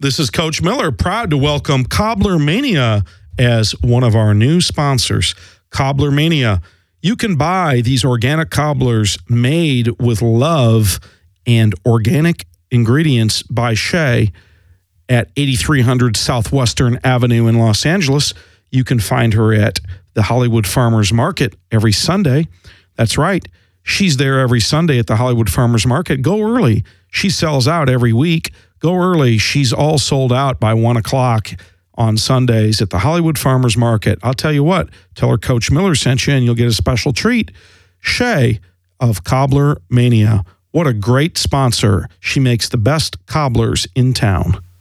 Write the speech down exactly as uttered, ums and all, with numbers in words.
This is Coach Miller, proud to welcome Cobbler Mania as one of our new sponsors. Cobbler Mania. You can buy these organic cobblers made with love and organic ingredients by Shea at eighty-three hundred Southwestern Avenue in Los Angeles. You can find her at the Hollywood Farmers Market every Sunday. That's right. She's there every Sunday at the Hollywood Farmers Market. Go early. She sells out every week. Go early. She's all sold out by one o'clock on Sundays at the Hollywood Farmers Market. I'll tell you what, tell her Coach Miller sent you and you'll get a special treat. Shea of Cobbler Mania. What a great sponsor. She makes the best cobblers in town.